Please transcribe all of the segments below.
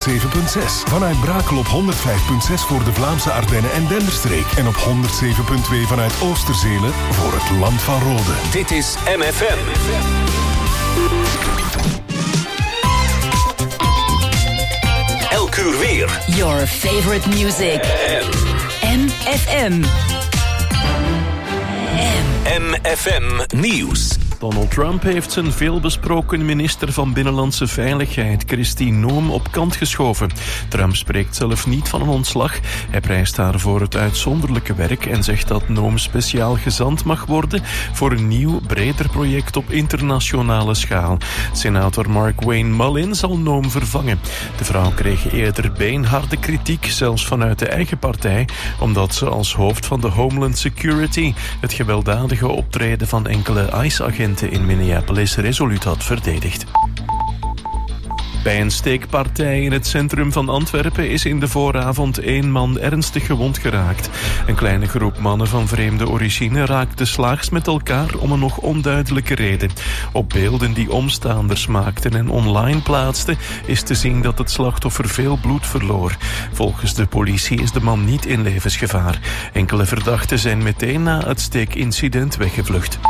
107.6. Vanuit Brakel op 105.6 voor de Vlaamse Ardennen en Denderstreek. En op 107.2 vanuit Oosterzelen voor het Land van Rode. Dit is MFM. Elk uur weer. Your favorite music. MFM. MFM Nieuws. Donald Trump heeft zijn veelbesproken minister van Binnenlandse Veiligheid, Kristi Noem, op kant geschoven. Trump spreekt zelf niet van een ontslag. Hij prijst haar voor het uitzonderlijke werk en zegt dat Noem speciaal gezant mag worden voor een nieuw, breder project op internationale schaal. Senator Mark Wayne Mullin zal Noem vervangen. De vrouw kreeg eerder beenharde kritiek, zelfs vanuit de eigen partij, omdat ze als hoofd van de Homeland Security het gewelddadige optreden van enkele ICE-agenten in Minneapolis resoluut had verdedigd. Bij een steekpartij in het centrum van Antwerpen is in de vooravond 1 man ernstig gewond geraakt. Een kleine groep mannen van vreemde origine raakte slaags met elkaar om een nog onduidelijke reden. Op beelden die omstaanders maakten en online plaatsten is te zien dat het slachtoffer veel bloed verloor. Volgens de politie is de man niet in levensgevaar. Enkele verdachten zijn meteen na het steekincident weggevlucht.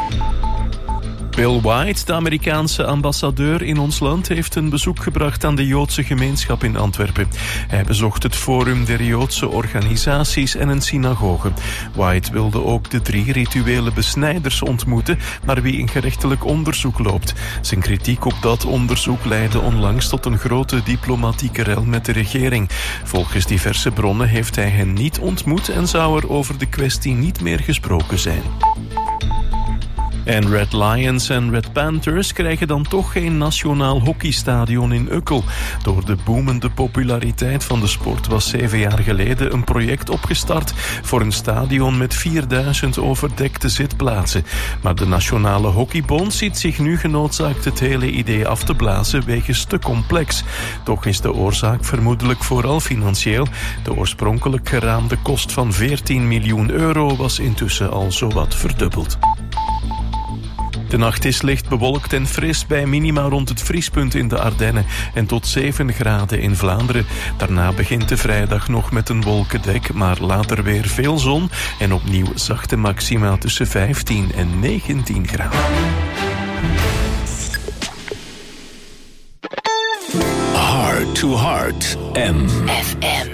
Bill White, de Amerikaanse ambassadeur in ons land, heeft een bezoek gebracht aan de Joodse gemeenschap in Antwerpen. Hij bezocht het Forum der Joodse Organisaties en een synagoge. White wilde ook de 3 rituele besnijders ontmoeten, naar wie een gerechtelijk onderzoek loopt. Zijn kritiek op dat onderzoek leidde onlangs tot een grote diplomatieke rel met de regering. Volgens diverse bronnen heeft hij hen niet ontmoet en zou er over de kwestie niet meer gesproken zijn. En Red Lions en Red Panthers krijgen dan toch geen nationaal hockeystadion in Ukkel. Door de boemende populariteit van de sport was 7 jaar geleden een project opgestart voor een stadion met 4000 overdekte zitplaatsen. Maar de Nationale Hockeybond ziet zich nu genoodzaakt het hele idee af te blazen wegens te complex. Toch is de oorzaak vermoedelijk vooral financieel. De oorspronkelijk geraamde kost van 14 miljoen euro was intussen al zowat verdubbeld. De nacht is licht bewolkt en fris bij minima rond het vriespunt in de Ardennen en tot 7 graden in Vlaanderen. Daarna begint de vrijdag nog met een wolkendek, maar later weer veel zon en opnieuw zachte maxima tussen 15 en 19 graden. Heart to Heart FM.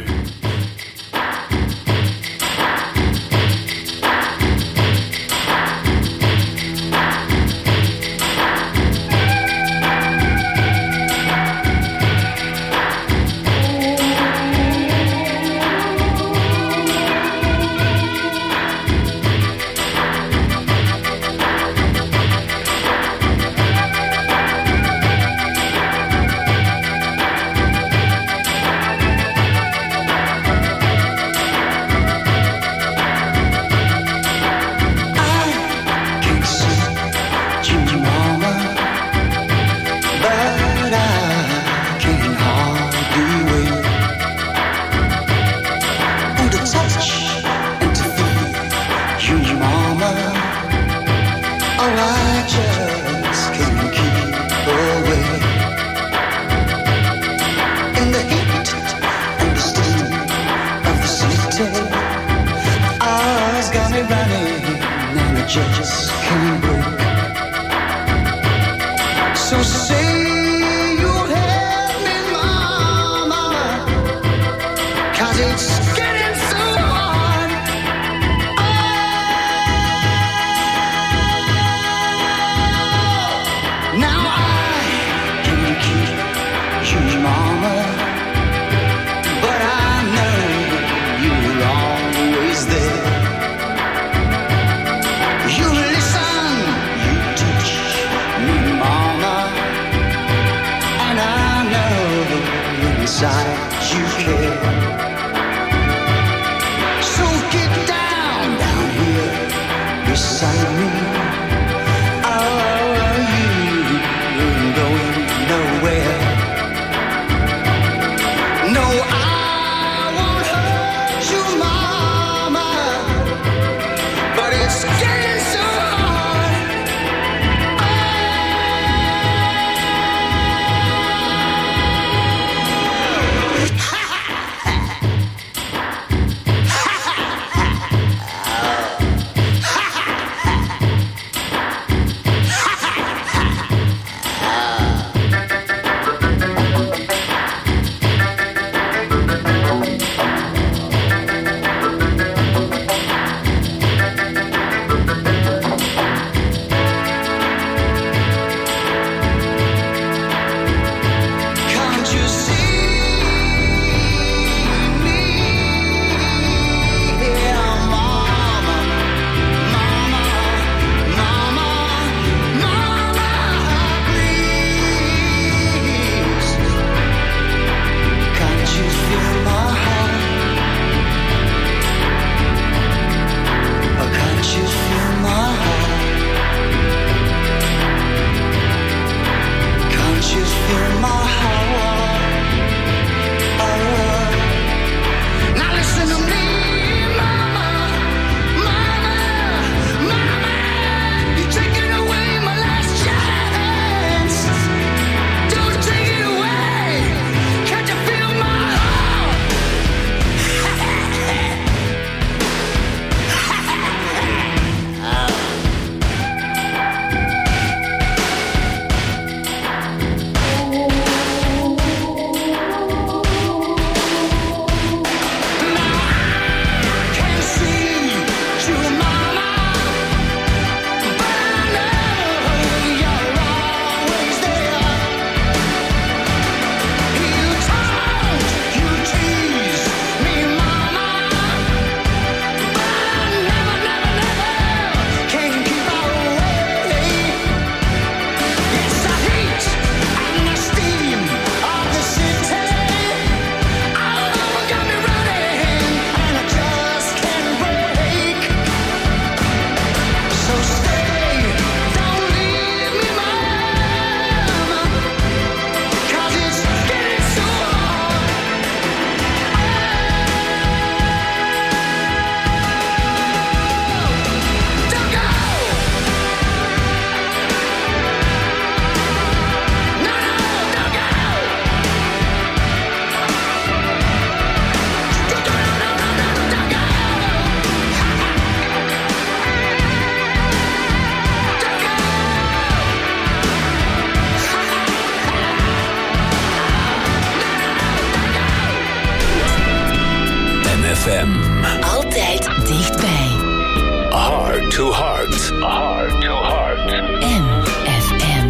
FM. Altijd dichtbij. Heart to Heart. Heart to Heart. MFM.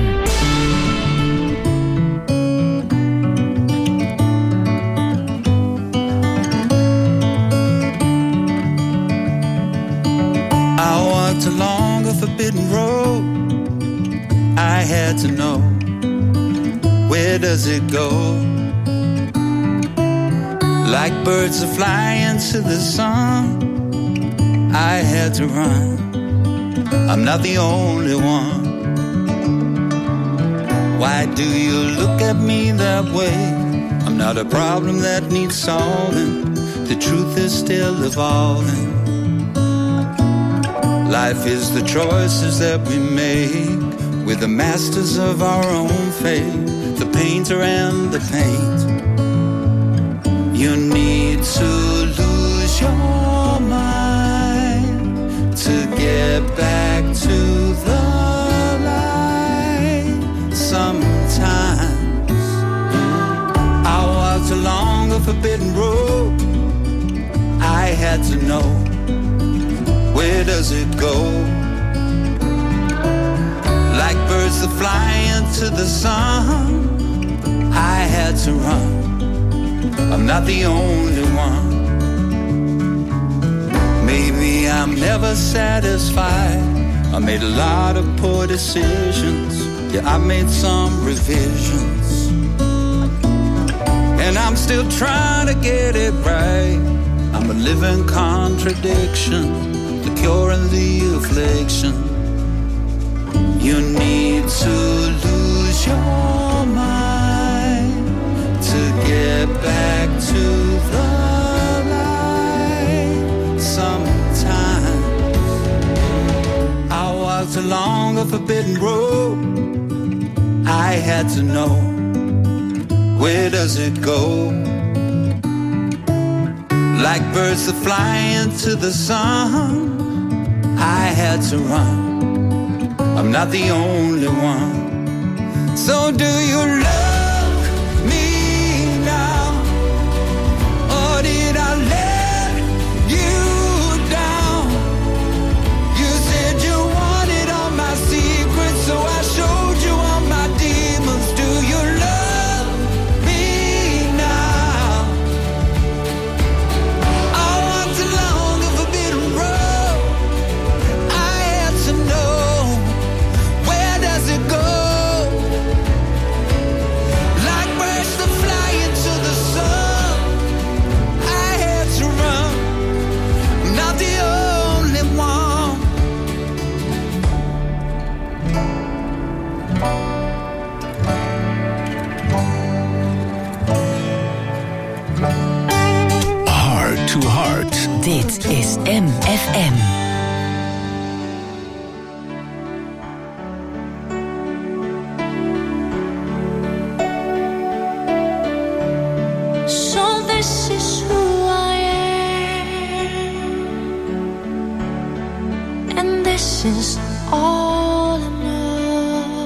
I walked along a forbidden road. I had to know, where does it go? Like birds are flying to the sun, I had to run. I'm not the only one. Why do you look at me that way? I'm not a problem that needs solving. The truth is still evolving. Life is the choices that we make. We're the masters of our own fate. The painter and the paint. You need to lose your mind to get back to the light. Sometimes I walked along a forbidden road. I had to know, where does it go? Like birds that fly into the sun, I had to run. I'm not the only one. Maybe I'm never satisfied. I made a lot of poor decisions. Yeah, I made some revisions. And I'm still trying to get it right. I'm a living contradiction, the cure and the affliction. You need to lose your mind to get back to the light. Sometimes I walked along a forbidden road. I had to know, where does it go? Like birds that fly into the sun, I had to run. I'm not the only one. So do you love me now? Or did I let you down? You said you wanted all my secrets, so I showed you all my demons. Do you love me now? I walked along a forbidden road. I had to know, where does it go? Like birds that fly into the sun, I had to run. I'm not the only one. Heart to Heart. Dit is MFM. So this is who I am, and this is all I know,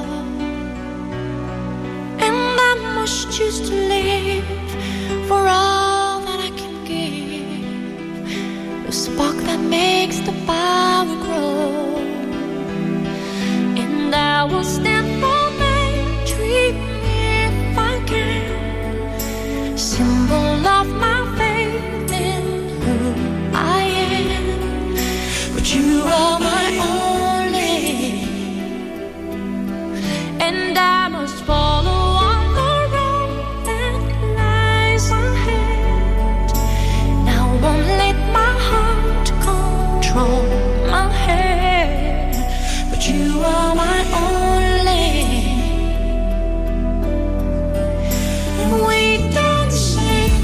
and I must choose to live for all that I can give, the spark that makes the power grow, and I will stand for my dream if I can. Symbol of my faith in who I am. But you are my only, and I must follow on the road that lies ahead. And I won't let my heart control my head. But you are my only. We don't say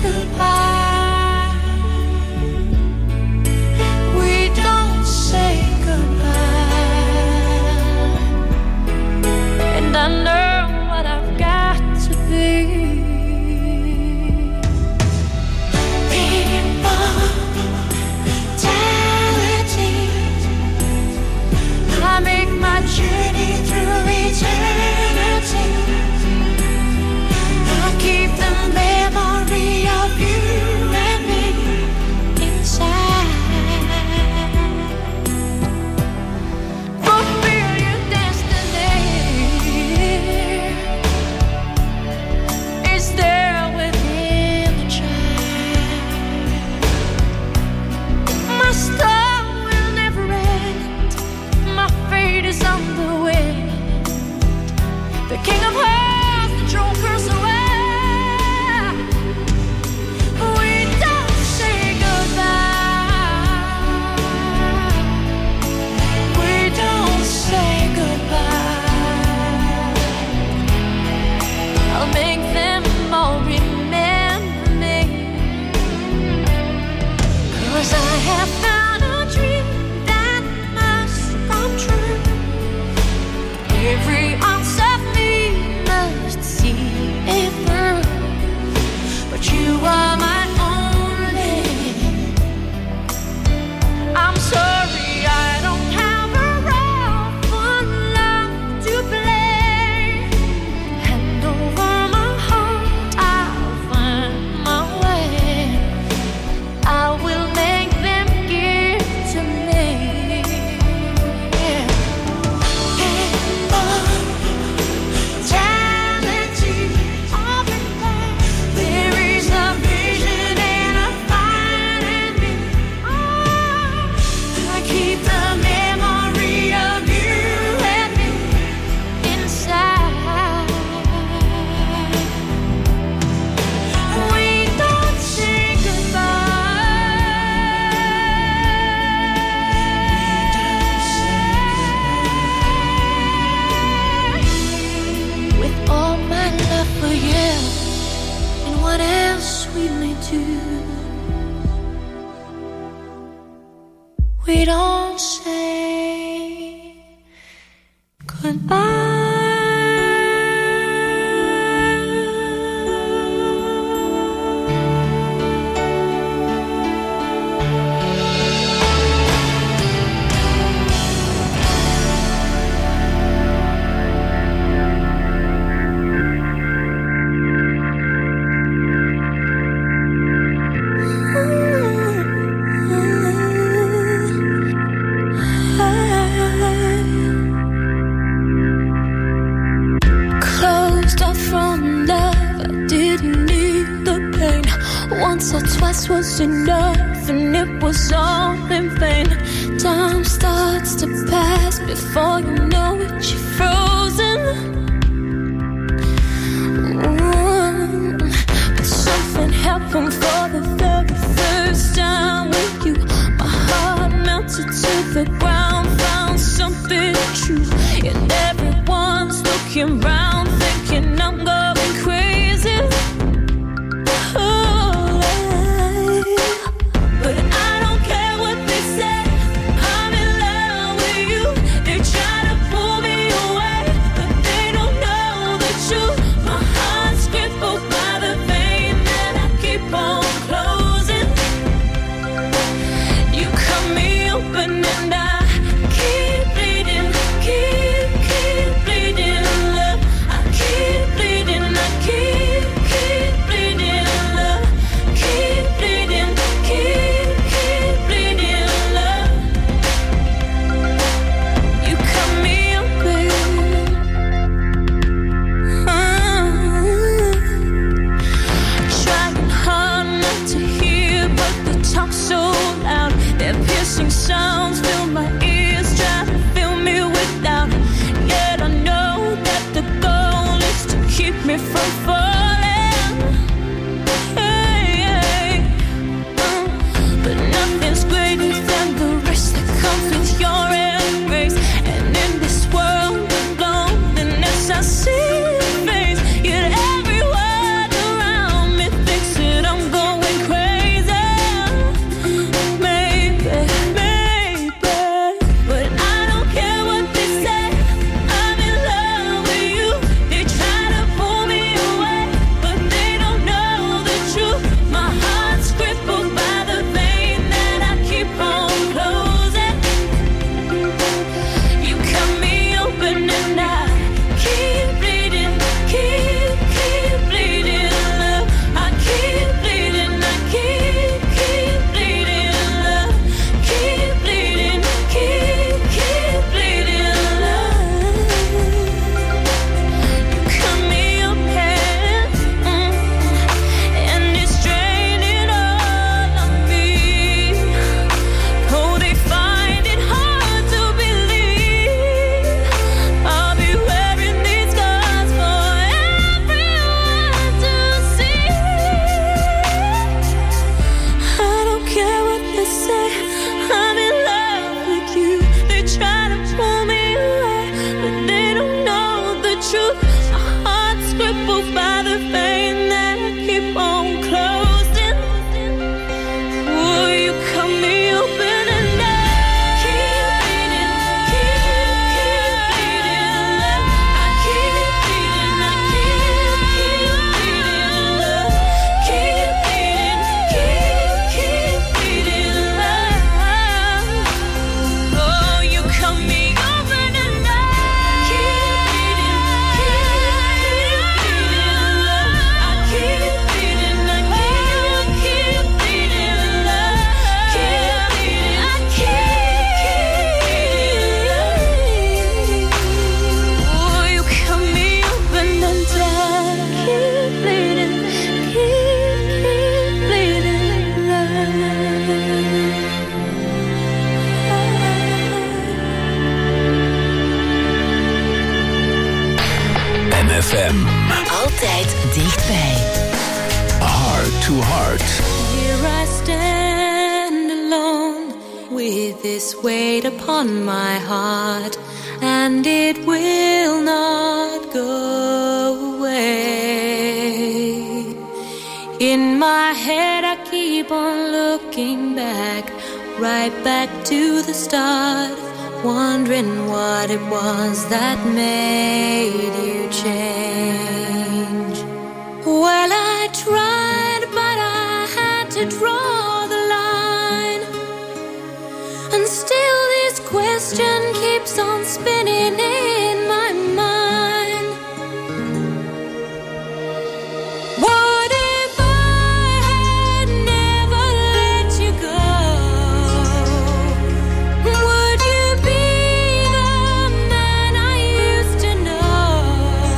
do. We don't say goodbye. Once or twice was enough, and it was all in vain. Time starts to pass before you know it, you're frozen. But something happened for the very first time with you. My heart melted to the ground, found something true. And everyone's looking round, thinking I'm going crazy. Sounds fill my ears, try to fill me with doubt. Yet I know that the goal is to keep me from falling. Hey, but nothing's greater than the risk that comes with your embrace. And in this world of loneliness, I see your face. Yet every word around me thinks that I'm going crazy. Maybe. FM. Altijd dichtbij. Heart to Heart. Here I stand alone with this weight upon my heart, and it will not go away. In my head I keep on looking back, right back to the start, wondering what it was that made you change. Well, I tried, but I had to draw the line, and still this question keeps on spinning in my mind. What if I had never let you go? Would you be the man I used to know?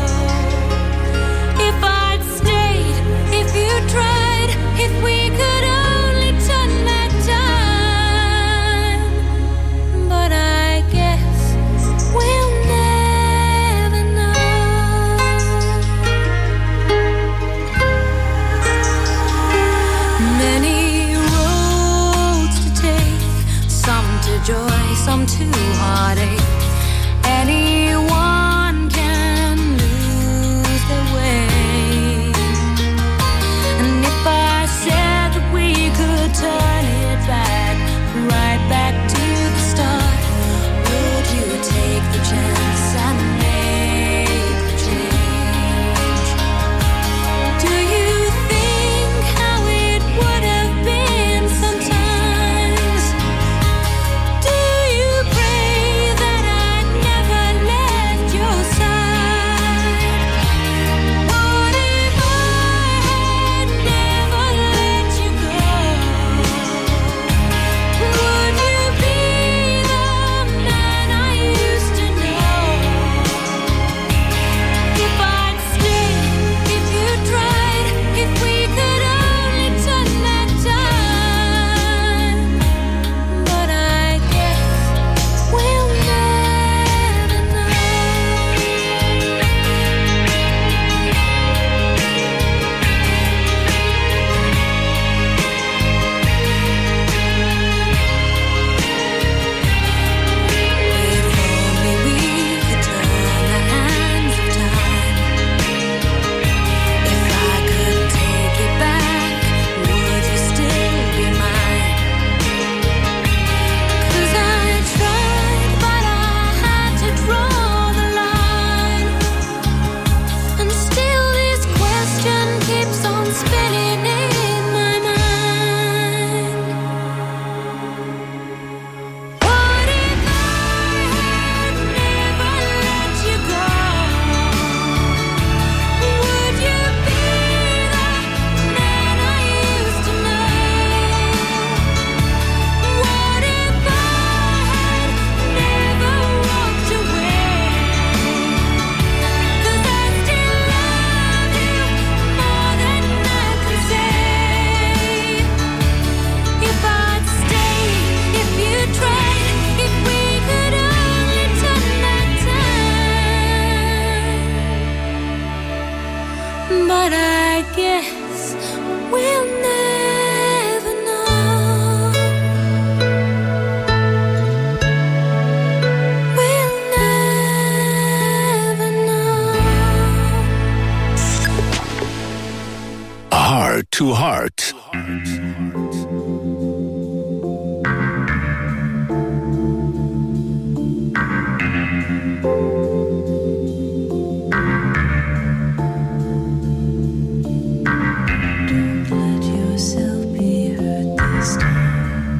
If I'd stayed, if you tried, if we could only turn back time. But I guess we'll never know. Many roads to take, some to joy, some to heartache. Anyone can lose their way. And if I said that we could turn it back, right back to the start, would you take the chance and make the change? Do you think how it would have been sometimes? Do you pray that I'd never left your side? What if I had never let you go? Would you be the man I used to know? If I'd stayed, if you tried, if we could only turn back time. But I guess we'll never know. If only we could turn the hands of time. If I could take it back, would you still be mine? 'Cause I tried, but I had to draw the line, and still this question keeps on spinning in my mind. What if I had never let you go? Would you be the man I used to know? What if I had never walked away? 'Cause I still love you more than I can say. If I'd stayed, if you tried, if we could only turn back time. But I guess we'll never know. We'll never know. Heart to Heart. Don't let yourself be hurt this time.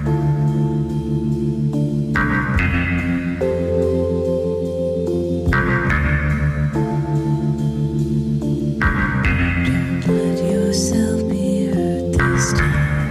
Don't let yourself be hurt this time.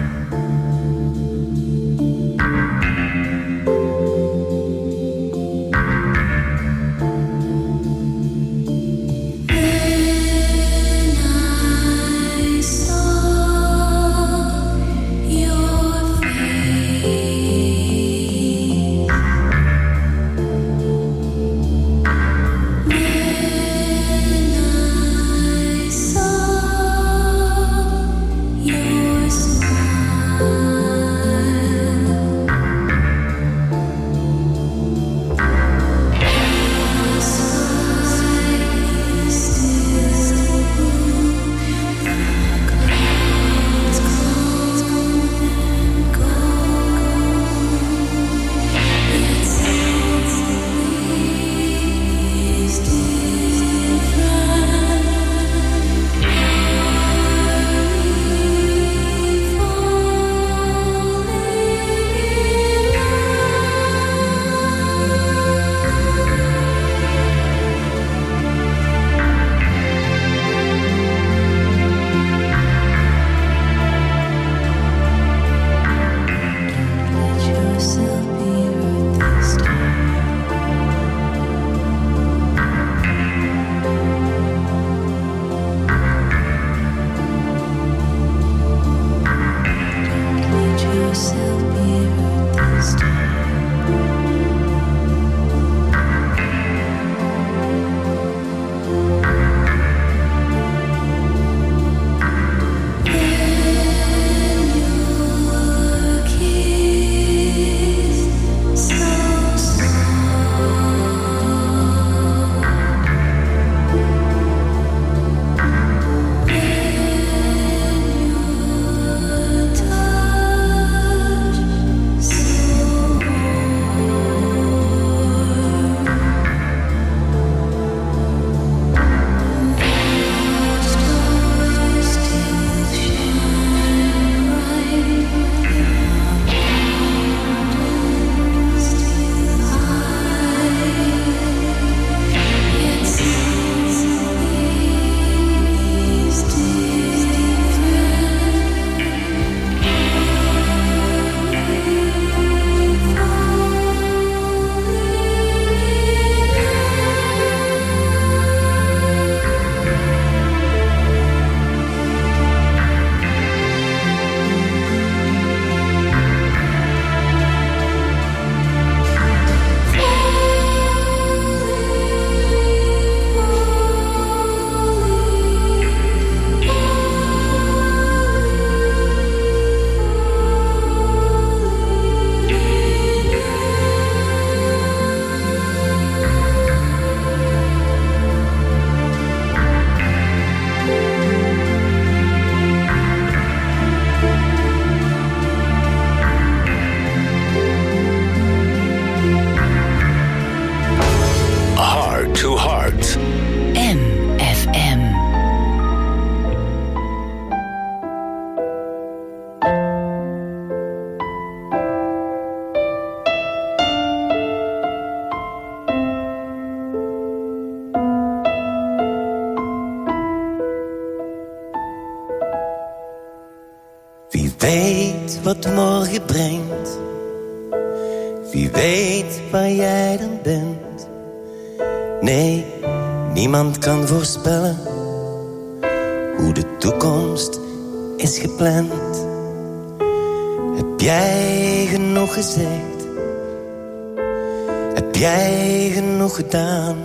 Wie weet wat morgen brengt. Wie weet waar jij dan bent. Nee, niemand kan voorspellen hoe de toekomst is gepland. Heb jij genoeg gezegd? Heb jij genoeg gedaan?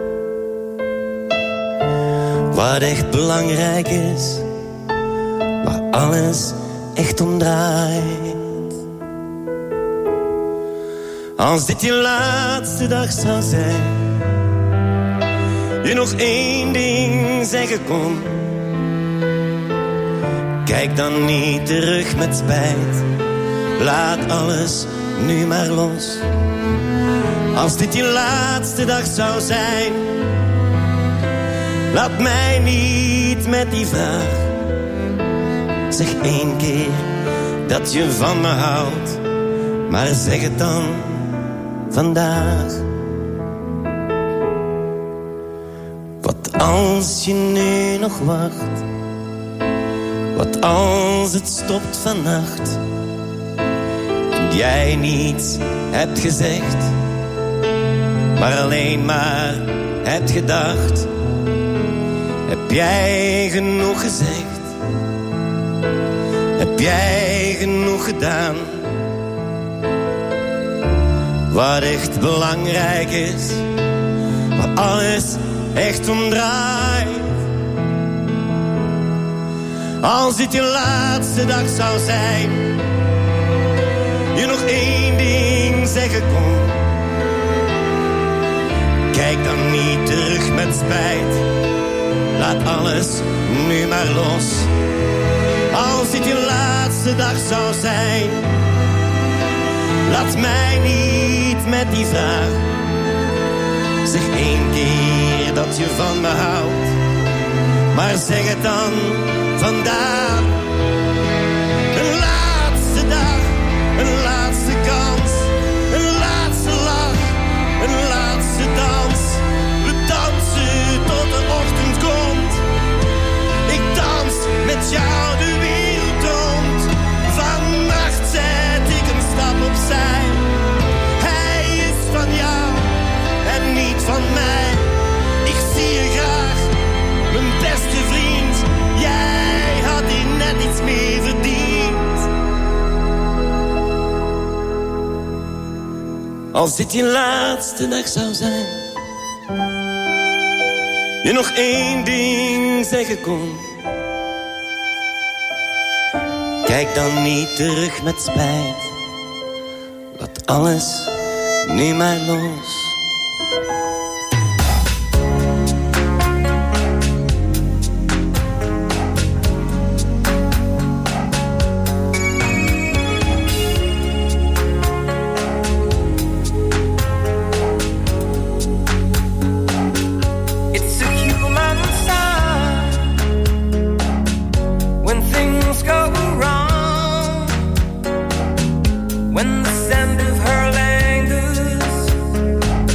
Wat echt belangrijk is, waar alles echt om draait. Als dit je laatste dag zou zijn, je nog één ding zeggen kon, kijk dan niet terug met spijt. Laat alles nu maar los. Als dit je laatste dag zou zijn, laat mij niet met die vraag. Zeg één keer dat je van me houdt, maar zeg het dan vandaag. Wat als je nu nog wacht? Wat als het stopt vannacht en jij niets hebt gezegd, maar alleen maar hebt gedacht? Heb jij genoeg gezegd? Heb jij genoeg gedaan? Wat echt belangrijk is, waar alles echt om draait. Als dit je laatste dag zou zijn, je nog één ding zeggen kon, kijk dan niet terug met spijt. Laat alles nu maar los. Als dit je laatste dag zou zijn, laat mij niet met die vraag. Zeg één keer dat je van me houdt, maar zeg het dan vandaag. Een laatste dag, een laatste kans, een laatste lach, een laatste dans. We dansen tot de ochtend komt. Ik dans met jou de wereld rond. Vannacht zet ik een stap opzij. Hij is van jou en niet van mij. Ik zie je graag, mijn beste vriend. Jij had hier net iets meer verdiend. Als dit je laatste dag zou zijn, je nog één ding zeggen kon, kijk dan niet terug met spijt. Laat alles nu maar los. When the sound of her language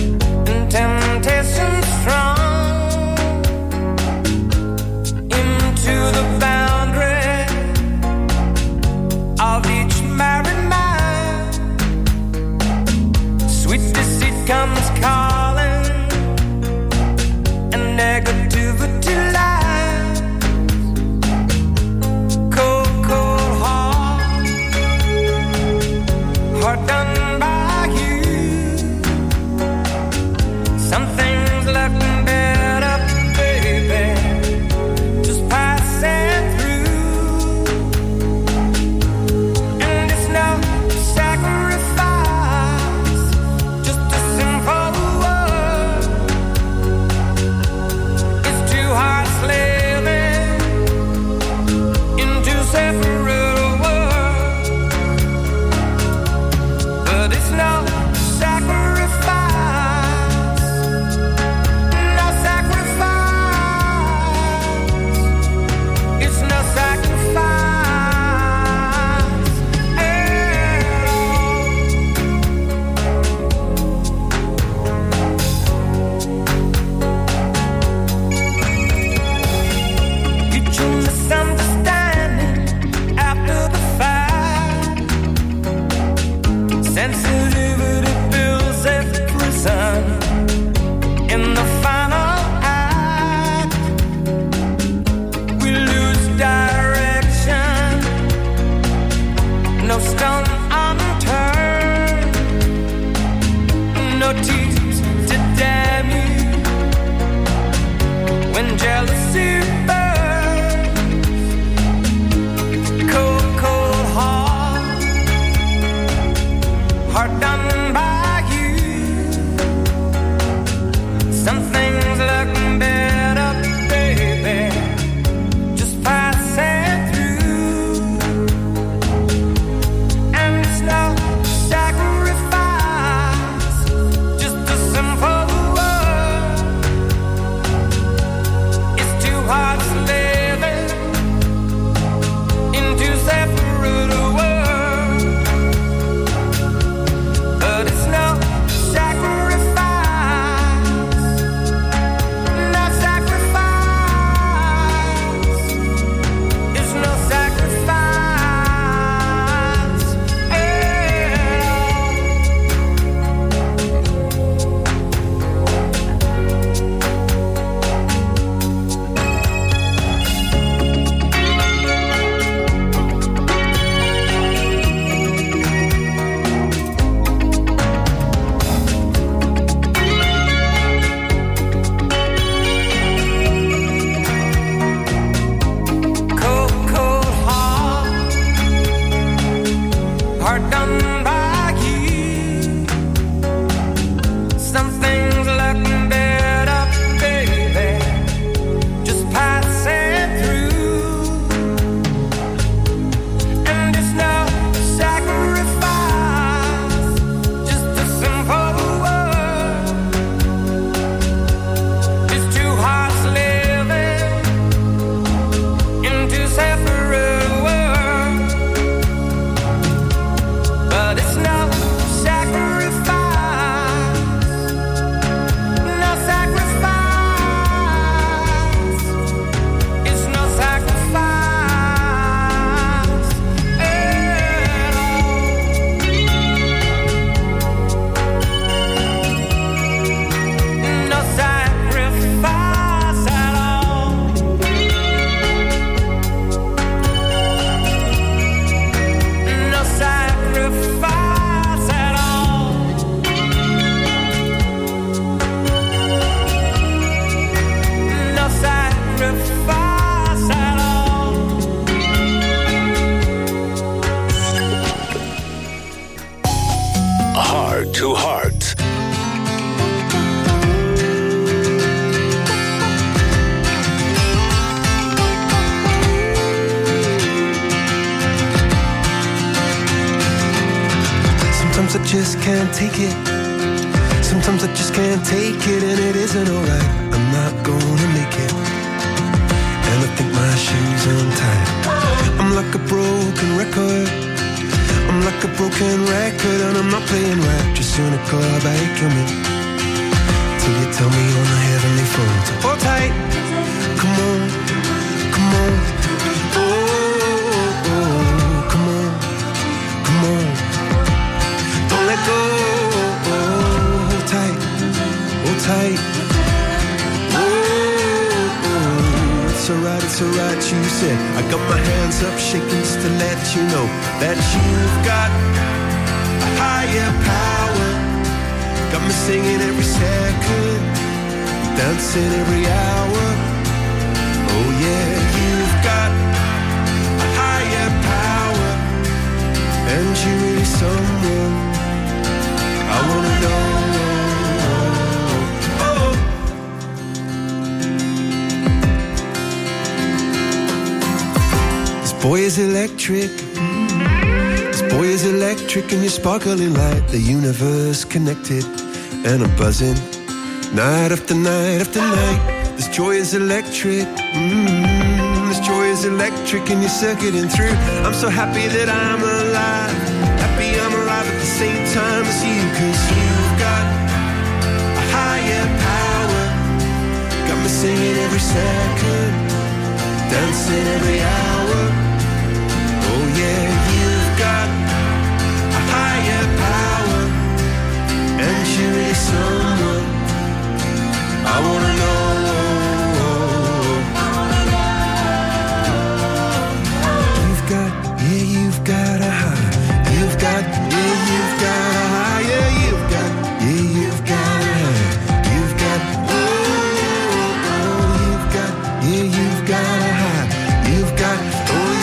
Heart to Heart. Sometimes I just can't take it. Sometimes I just can't take it, and it isn't alright. I'm not gonna make it, and I think my shoes are untied. I'm like a broken record. I'm like a broken record, and I'm not playing right. Just cynical, I kill me till you tell me on the heavenly phone to hold tight. Come on, come on. Oh, come on, come on. Don't let go. Hold tight, hold tight. It's alright, you said. I got my hands up shaking just to let you know that you've got a higher power. Got me singing every second, dancing every hour. Oh yeah, you've got a higher power, and you really someone I wanna know. Boy is electric, this boy is electric, and you're sparkling light. The universe connected, and I'm buzzing night after night after night. This joy is electric, this joy is electric, and you're circuiting through. I'm so happy that I'm alive, happy I'm alive at the same time as you. Cause you've got a higher power, got me singing every second, dancing every hour. Oh yeah, you've got a higher power, and you really someone I wanna know. You've got, yeah, you've got a high. You've got, yeah, you've got a high. Yeah, you've got, yeah, you've got a high. You've got, oh, you've got, yeah, you've got a high. You've got, oh,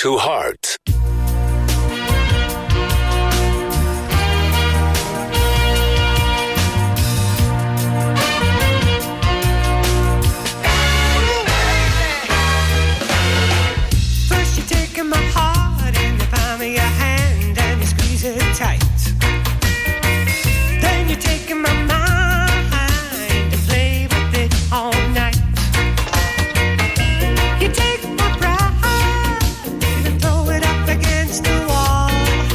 to Heart. First you're taking my heart in the palm of your hand and you squeeze it tight. Then you're taking my mind and play with it all night. You take my pride and throw it up against the wall.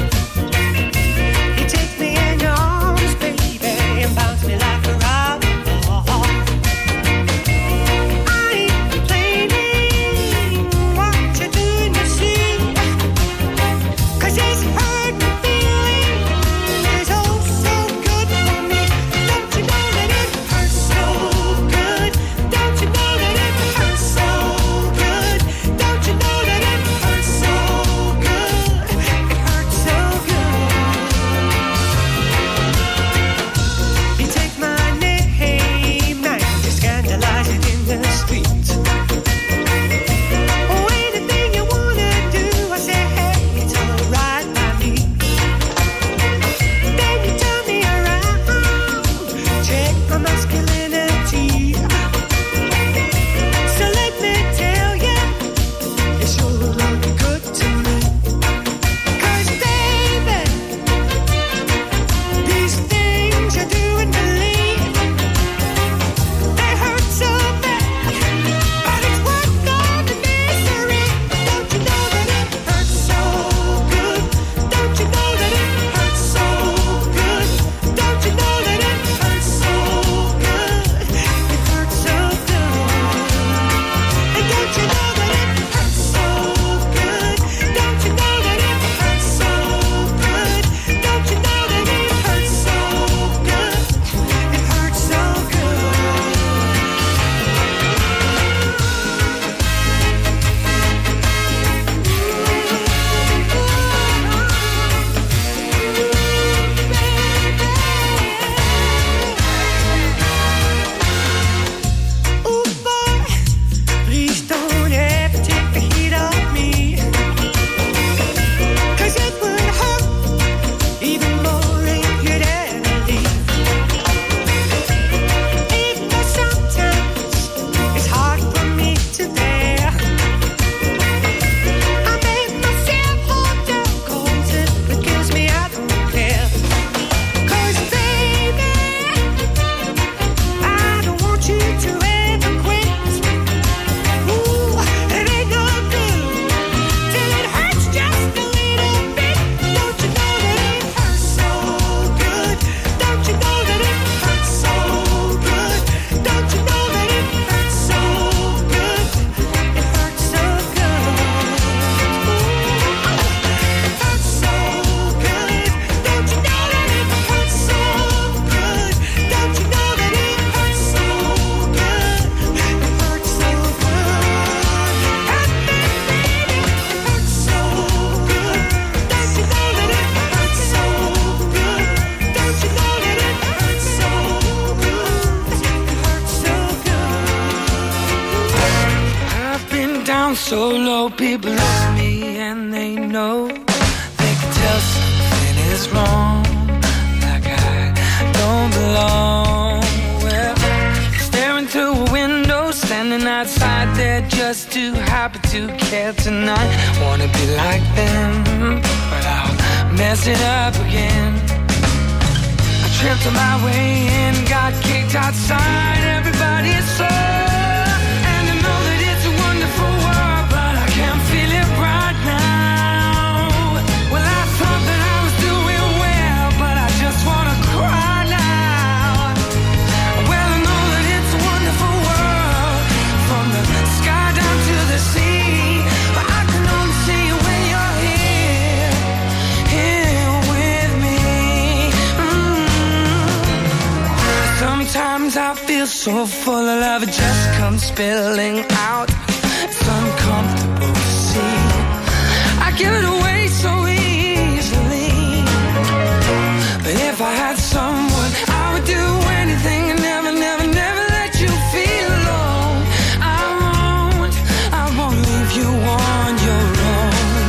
You take me in your arms, baby, and bounce me like a rocking ball. I ain't complaining what you're doing, you see, 'cause it's hurt me feeling is oh so good for me. Don't you know that it hurts so good? Don't you know that it hurts so good? Don't you know that it hurts so good? It hurts so good. You take my name now, you scandalize it in the street. Oh, anything you wanna do, I say, hey, it's alright by me. Then you turn me around, check my masculinity. So let me tell you, you sure look good to me. 'Cause baby, these things you're doing to me, they hurt so bad, but it's worth all the misery. Don't you know that it hurts so good? Don't you know that it hurts so good? Don't you know that it hurts so good? It hurts so good. And don't you know that it hurts so good? Don't you know that it hurts so good? Don't you know that it hurts so good? It hurts so good. Ooh, boy, please don't ever take the heat off me, 'cause it would hurt even more if you'd ever leave. Even though sometimes it's hard for me to bear, I made myself hold down cold if it kills me, I don't care. 'Cause baby, I don't want you to ever quit. Ooh, it ain't no good till it hurts just a little bit. Don't you know that it hurts so good? Don't you know that it hurts so good? Don't you know that it hurts so good? It hurts so good. It hurts so good. Don't you know that it hurts so good? Don't you know that it hurts so good? It hurts so good. And baby, it hurts so good. Don't you know that it hurts so good? Don't you know that it hurts so good? It hurts so good. I've been down so low, people look at me and they know. They can tell something is wrong, like I don't belong. Well, staring through a window, standing outside there, just too happy to care tonight. Wanna be like them, but I'll mess it up again. I tripped on my way in, got kicked outside. Everybody is so, and I know that it's a wonderful world, but I can't feel it right now. Well, I thought that I was doing well, but I just wanna cry now. Well, I know that it's a wonderful world, from the sky down to the sea, but I can only see you when you're here, here with me. Sometimes I feel so full of love, it just comes spilling out. It's uncomfortable to see. I give it away so easily, but if I had someone, I would do anything and never, never, never let you feel alone. I won't leave you on your own.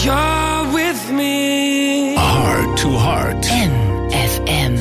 you're with me. Heart to Heart. NFM.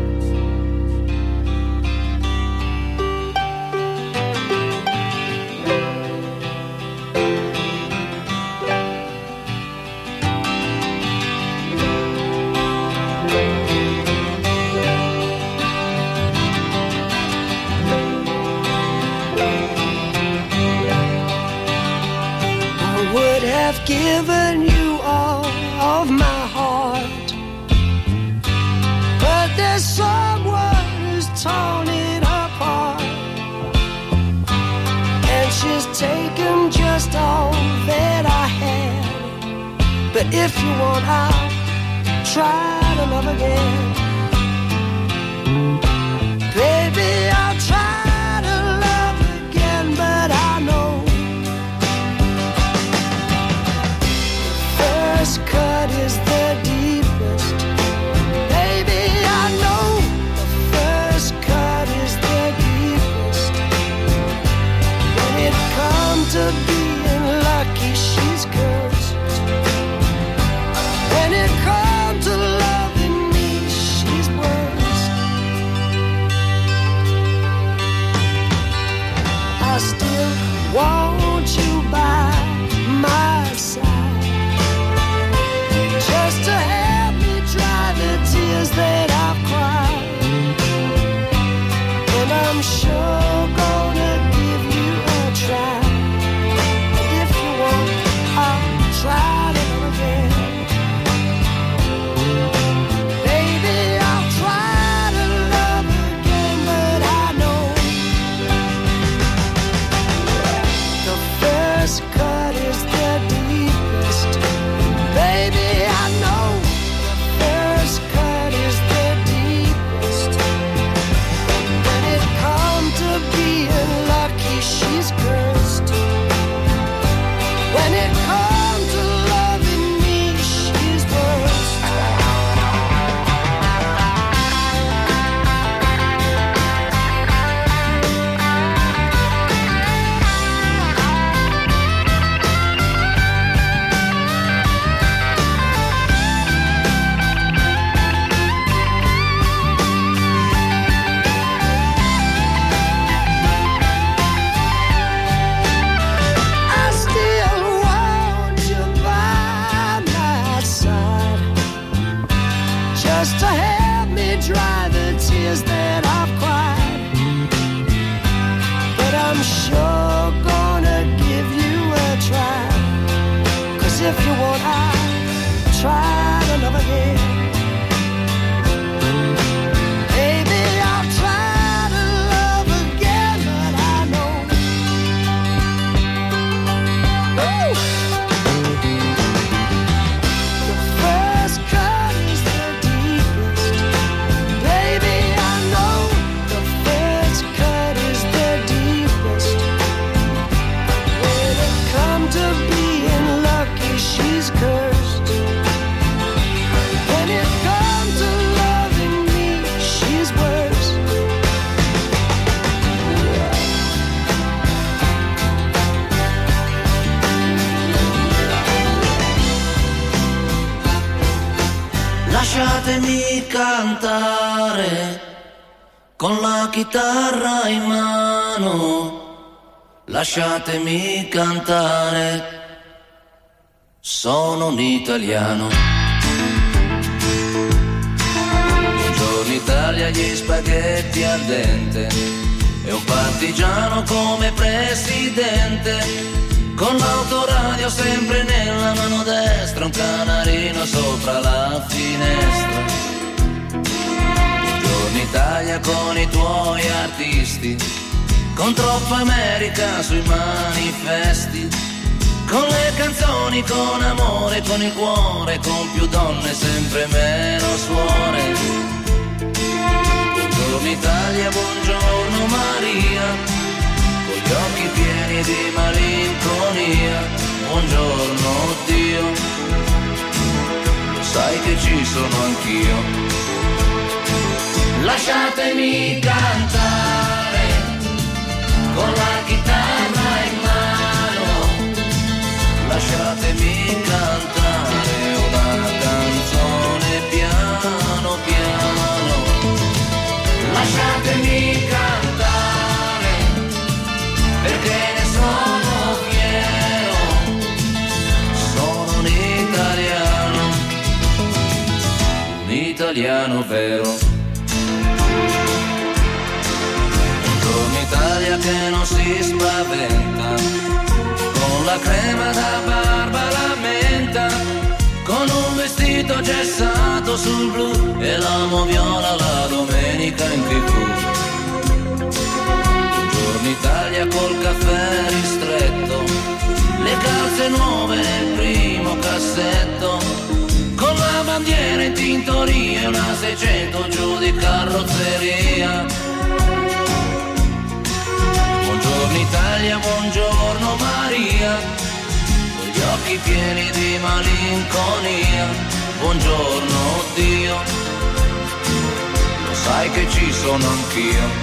I've given you all of my heart, but there's someone who's torn it apart, and she's taken just all that I had. But if you want, I'll try to love again. Baby, I'll try to love again, but I know first cut is the deepest. Baby, I know the first cut is the deepest. When it comes to being lucky, she's cursed. When it comes to loving me, she's worse. I still want you by my side, just to help me dry the tears that I've cried. And I'm sure gonna give you a try. And if you want, I'll try to love again. Baby, I'll try to love again, but I know the first cut is the deepest. Baby, I know the first cut is the deepest. When it comes to being lucky, she's cursed. When it comes to loving me, she's worse. I still want you by my side, just to help me dry the tears that I've cried. But I'm sure gonna give you a try. 'Cause if you want, I'll try to love again. Baby, I'll try to love again, but I know the first cut is the deepest. Baby, I know the first cut is the deepest. When it comes to being lucky, she's cursed. When it comes to loving me, she's worse. Lasciatemi cantare con la chitarra in mano, lasciatemi cantare, sono un italiano. Buongiorno Italia, gli spaghetti al dente e un partigiano come presidente. Con l'autoradio sempre nella mano destra, un canarino sopra la finestra. Buongiorno Italia con i tuoi artisti, con troppa America sui manifesti, con le canzoni, con amore, con il cuore, con più donne, sempre meno suore. Buongiorno Italia, buongiorno Maria, con gli occhi pieni di malinconia, buongiorno Dio, lo sai che ci sono anch'io. Lasciatemi cantare con la chitarra in mano, lasciatemi cantare. italiano vero. Buongiorno Italia che non si spaventa, con la crema da barba la menta, con un vestito gessato sul blu e l'amo viola la domenica in TV. Buongiorno Italia col caffè ristretto, le calze nuove nel primo cassetto, con la bandiera in tintoria e una 600 giù di carrozzeria. Buongiorno Italia, buongiorno Maria, con gli occhi pieni di malinconia. Buongiorno Dio, lo sai che ci sono anch'io.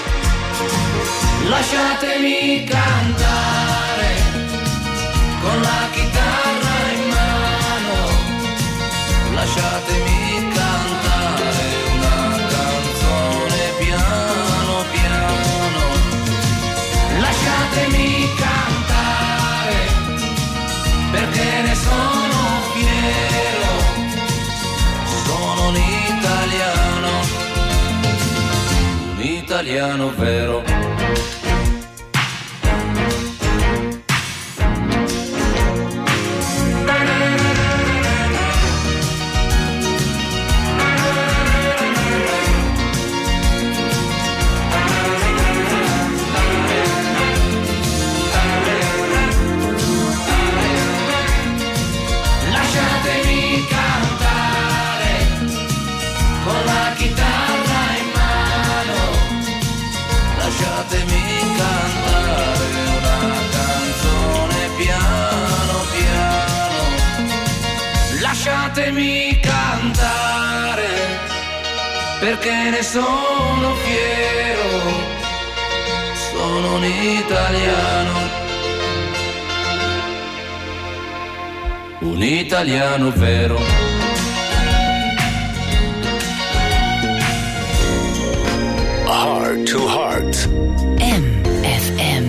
Lasciatemi cantare con la chitarra in mano, lasciatemi cantare una canzone piano piano, lasciatemi cantare perché ne sono fiero, sono un italiano vero. Lasciatemi cantare perché ne sono fiero, sono un italiano vero. Heart to Heart. MFM.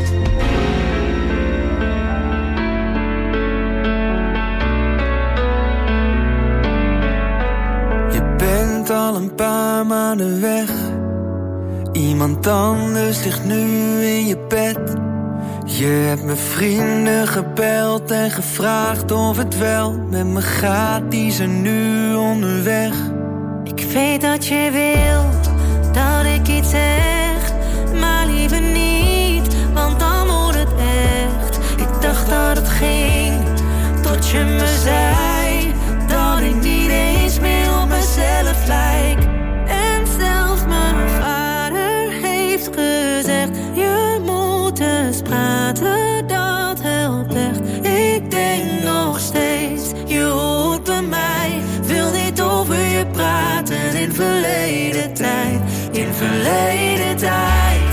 Al een paar maanden weg. Iemand anders ligt nu in je bed. Je hebt mijn vrienden gebeld en gevraagd of het wel met me gaat. Die zijn nu onderweg. Ik weet dat je wil dat ik iets zeg, maar liever niet, want dan wordt het echt. Ik dacht dat het ging, tot je me zei dat ik niet eens meer op mezelf lijk. En zelfs mijn vader heeft gezegd, je moet eens praten, dat helpt echt. Ik denk nog steeds, je hoort bij mij, wil niet over je praten in verleden tijd. In verleden tijd.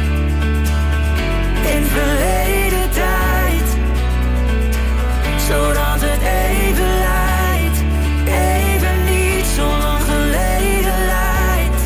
In verleden tijd. Zodat het even lijkt, even niet zo lang geleden lijkt.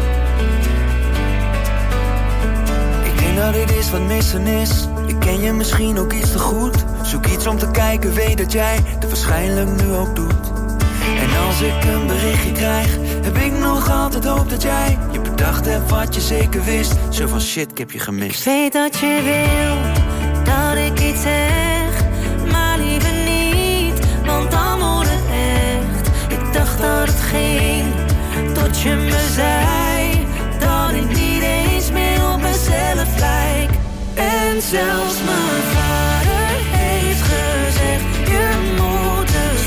Ik denk dat dit is wat missen is. Ik ken je misschien ook iets te goed. Zoek iets om te kijken, weet dat jij het waarschijnlijk nu ook doet. En als ik een berichtje krijg, heb ik nog altijd hoop dat jij je bedacht hebt wat je zeker wist. Zo van shit, ik heb je gemist. Ik weet dat je wil dat ik iets zeg, maar liever niet, want dan wordt het echt. Ik dacht dat het ging, tot je me zei dat ik niet eens meer op mezelf lijk. En zelf